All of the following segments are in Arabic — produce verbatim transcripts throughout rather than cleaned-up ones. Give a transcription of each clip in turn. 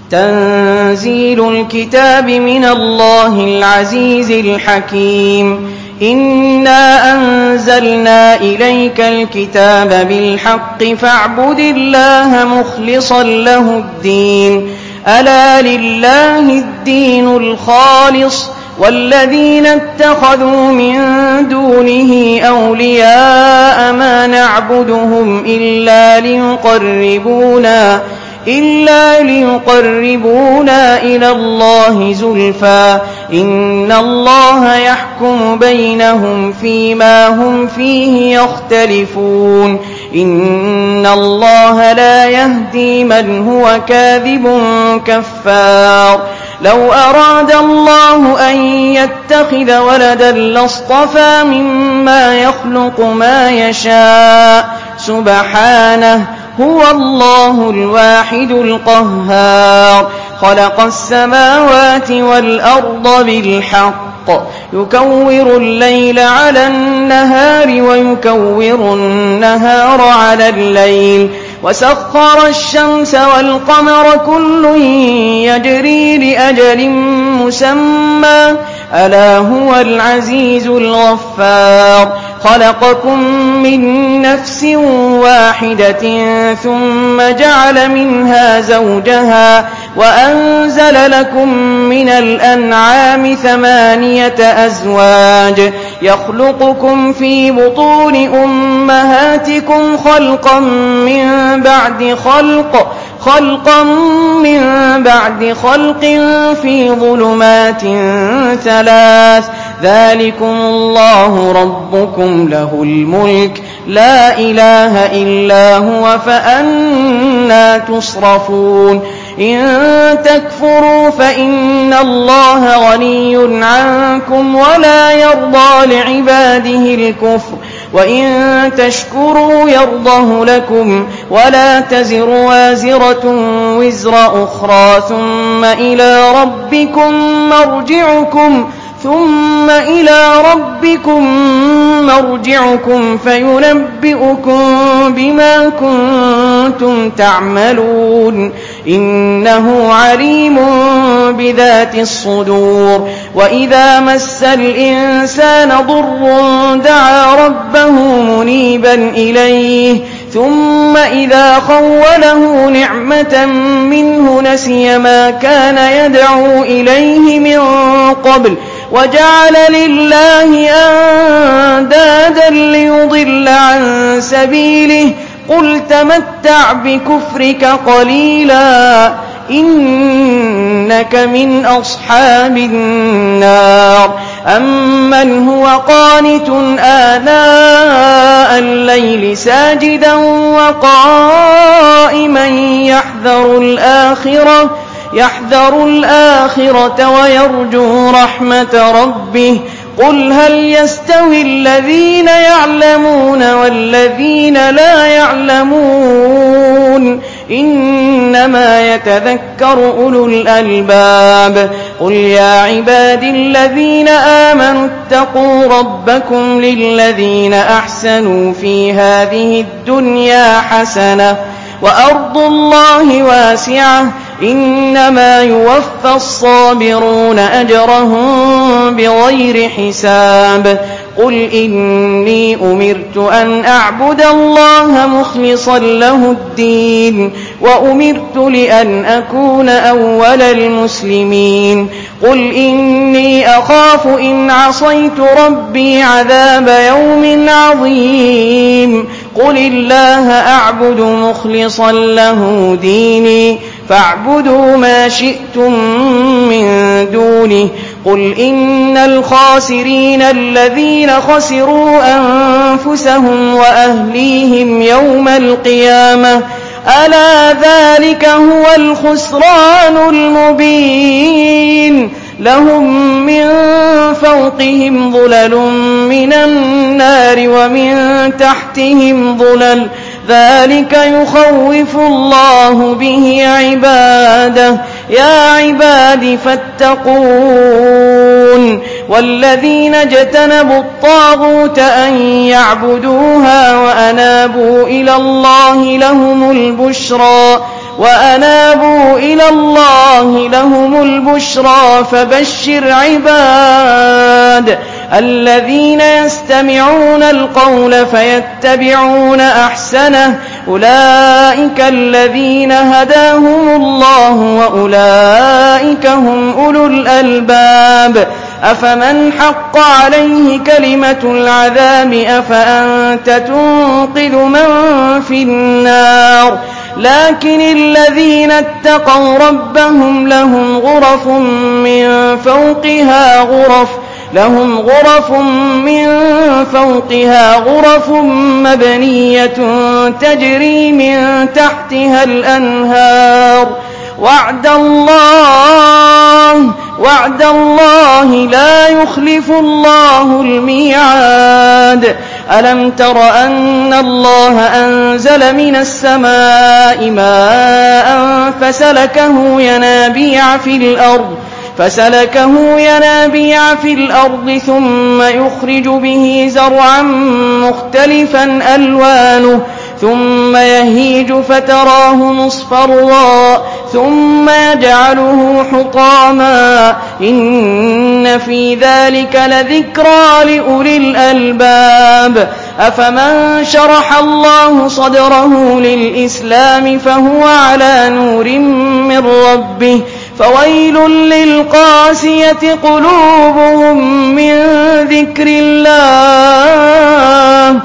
تنزيل الكتاب من الله العزيز الحكيم إنا أنزلنا إليك الكتاب بالحق فاعبد الله مخلصا له الدين ألا لله الدين الخالص والذين اتخذوا من دونه أولياء ما نعبدهم إلا ليقربونا إلا ليقربونا إلى الله زلفى إن الله يحكم بينهم فيما هم فيه يختلفون إن الله لا يهدي من هو كاذب كفار لو أراد الله أن يتخذ ولدا لاصطفى مما يخلق ما يشاء سبحانه هو الله الواحد القهار خلق السماوات والأرض بالحق يكور الليل على النهار ويكور النهار على الليل وسخر الشمس والقمر كل يجري لأجل مسمى ألا هو العزيز الغفار خلقكم من نفس واحدة ثم جعل منها زوجها وأنزل لكم من الأنعام ثمانية أزواج يخلقكم في بطون أمهاتكم خلقا من بعد خلق خلقا من بعد خلق في ظلمات ثلاث ذلكم الله ربكم له الملك لا إله إلا هو فأنى تصرفون إن تكفروا فإن الله غني عنكم ولا يرضى لعباده الكفر وإن تشكروا يرضه لكم ولا تزر وازرة وزر أخرى ثم إلى ربكم مرجعكم ثم إلى ربكم مرجعكم فينبئكم بما كنتم تعملون إنه عليم بذات الصدور وإذا مس الإنسان ضر دعا ربه منيبا إليه ثم إذا خوله نعمة منه نسي ما كان يدعو إليه من قبل وجعل لله أندادا ليضل عن سبيله قل تمتع بكفرك قليلا إنك من أصحاب النار أمن هو قانت آناء الليل ساجدا وقائما يحذر الآخرة يحذر الآخرة ويرجو رحمة ربه قل هل يستوي الذين يعلمون والذين لا يعلمون إنما يتذكر أولو الألباب قل يا عبادي الذين آمنوا اتقوا ربكم للذين أحسنوا في هذه الدنيا حسنة وأرض الله واسعة إنما يوفى الصابرون أجرهم بغير حساب قل إني أمرت أن أعبد الله مخلصا له الدين وأمرت لأن أكون أول المسلمين قل إني أخاف إن عصيت ربي عذاب يوم عظيم قل الله أعبد مخلصا له ديني فاعبدوا ما شئتم من دونه قل إن الخاسرين الذين خسروا أنفسهم وأهليهم يوم القيامة ألا ذلك هو الخسران المبين لهم من فوقهم ظلل من النار ومن تحتهم ظلل ذلك يخوف الله به عباده يا عباد فاتقون والذين اجتنبوا الطاغوت أن يعبدوها وأنابوا إلى الله لهم البشرى وأنابوا إلى الله البشرى فبشر عباد الذين يستمعون القول فيتبعون أحسنه أولئك الذين هداهم الله وأولئك هم أولو الألباب أفمن حق عليه كلمة العذاب أفأنت تنقذ من في النار لكن الذين اتقوا ربهم لهم غرف من فوقها غرف لهم غرف من فوقها غرف مبنية تجري من تحتها الأنهار وعد الله وعد الله لا يخلف الله الميعاد ألم تر أن الله أنزل من السماء ماء فسلكه ينابيع في الأرض فسلكه ينابيع في الأرض ثم يخرج به زرعا مختلفا ألوانه ثم يهيج فتراه مصفرا ثم يجعله حطاما إن في ذلك لذكرى لأولي الألباب أفمن شرح الله صدره للإسلام فهو على نور من ربه فويل للقاسية قلوبهم من ذكر الله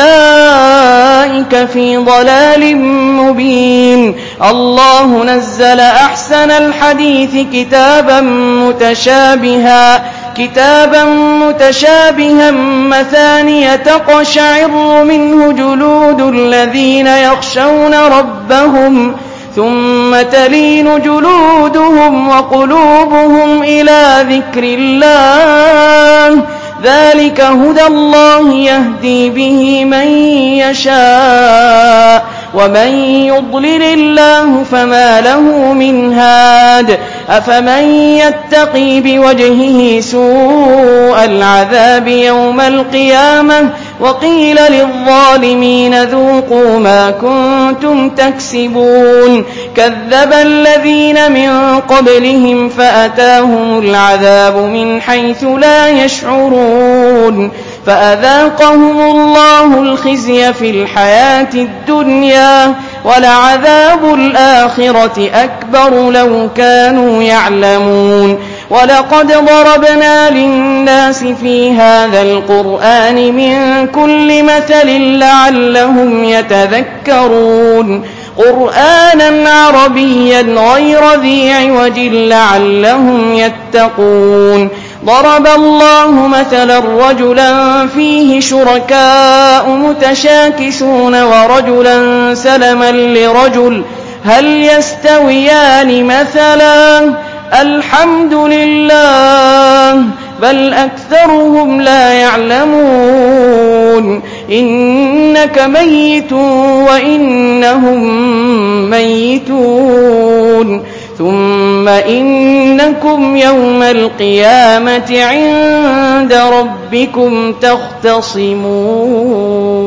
أولئك في ضلال مبين الله نزل أحسن الحديث كتابا متشابها كتابا متشابها مثانية تقشعر منه جلود الذين يخشون ربهم ثم تلين جلودهم وقلوبهم إلى ذكر الله ذلك هدى الله يهدي به من يشاء ومن يضلل الله فما له من هاد أفمن يتقي بوجهه سوء العذاب يوم القيامة وقيل للظالمين ذوقوا ما كنتم تكسبون كذب الذين من قبلهم فأتاهم العذاب من حيث لا يشعرون فأذاقهم الله الخزي في الحياة الدنيا ولعذاب الآخرة أكبر لو كانوا يعلمون ولقد ضربنا للناس في هذا القرآن من كل مثل لعلهم يتذكرون قرآنا عربيا غير ذي عوج لعلهم يتقون ضرب الله مثلا رجلا فيه شركاء متشاكسون ورجلا سلما لرجل هل يستويان مثلا الحمد لله بل أكثرهم لا يعلمون إنك ميت وإنهم ميتون ثم إنكم يوم القيامة عند ربكم تختصمون